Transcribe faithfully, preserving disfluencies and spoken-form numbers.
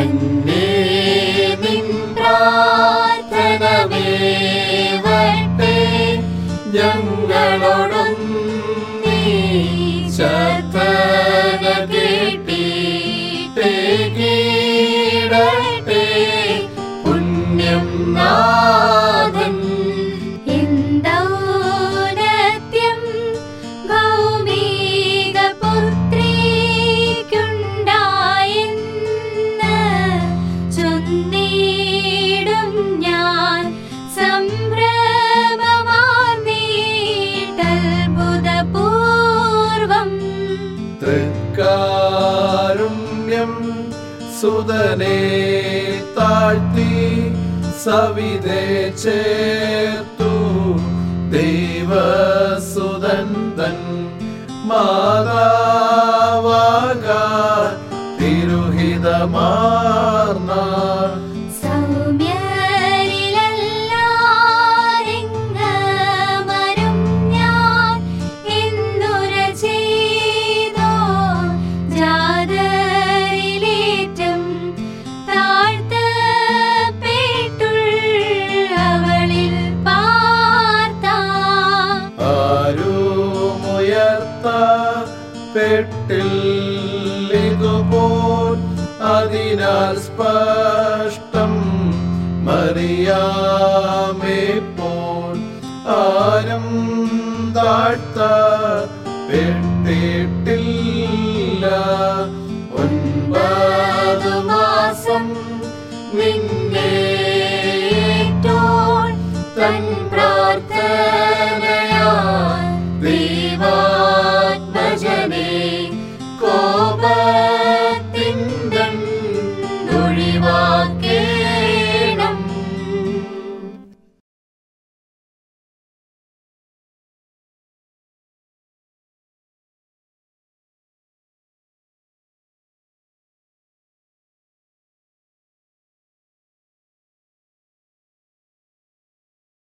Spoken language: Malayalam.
തന്നെ നിൻ പ്രാർത്ഥന വേവട്ടെ ഞങ്ങളോടും നീ ശാസന കേട്ടിട്ടേ കീടട്ടെ പുണ്യം നാഥൻ എന്തൗന്നത്യം ഭൗമിക പുത്രിക്കുണ്ടായെന്ന് ചൊന്നിടും ഞാൻ സംഭ്രമമാർന്നീട്ടത്ഭുതപൂർവം. തൃക്കാരുണ്യം സുതനെ താഴ്ത്തി സവിധേ ചേർത്തു ദൈവസുതൻ തൻ മാതാവാകാൻ തിരുഹിതമാർന്ന സൗമ്യരിലെല്ലാരിങ്ങമരും ഞാൻ എന്നുര ചെയ്തോ ജാതരിലേറ്റം താഴ്ത്തപ്പെട്ടുള്ളവളിൽ പാർത്താം. ആരുമുയർത്തപ്പെട്ടില്ലിതുപോൽ അതിനാൽ സ്പഷ്ടം മറിയാമെപ്പോൾ ആരും താഴ്ത്തപ്പെട്ടിട്ടില്ല. ഒൻപതു മാസം നിന്നേറ്റോൾ തൻ പ്രാർത്ഥനയാ